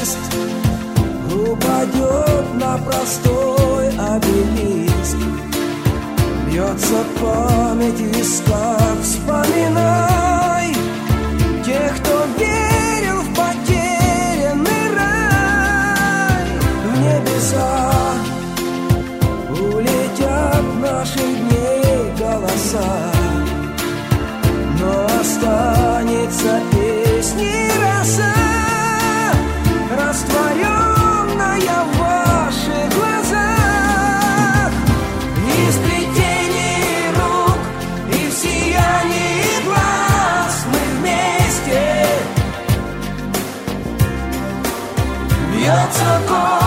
лист упадет на простой обелиск. Бьется память в висках, вспоминай тех, кто верил в потерянный рай. В небеса улетят наших дней голоса, но останется песней роса, растворенная в ваших глазах. И в сплетении рук, и в сиянии глаз мы вместе. Бьется